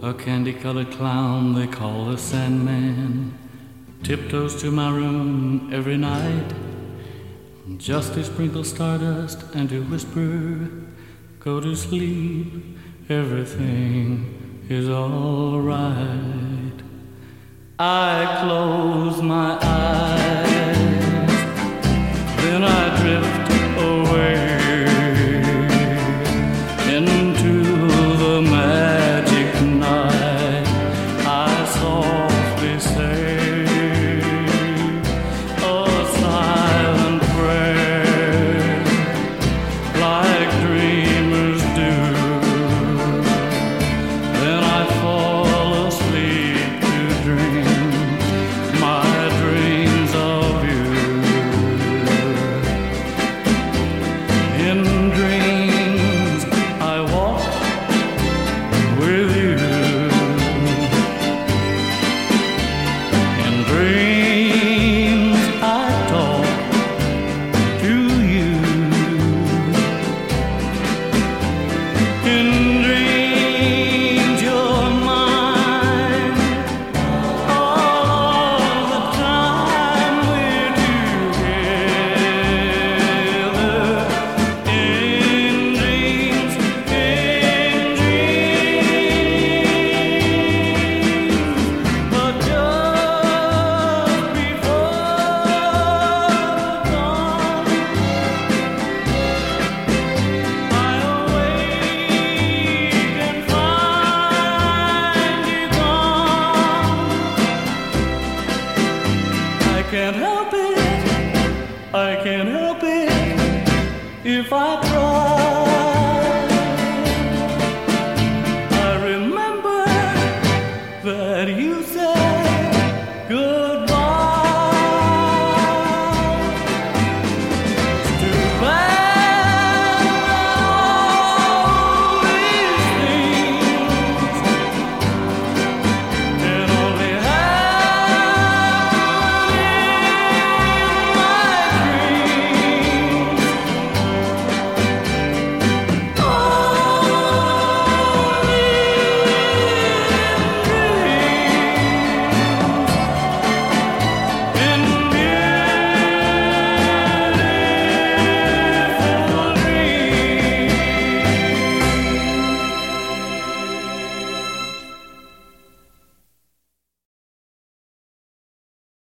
A candy-colored clown they call the Sandman tiptoes to my room every night just to sprinkle stardust and to whisper, go to sleep, everything is all right. I close my eyes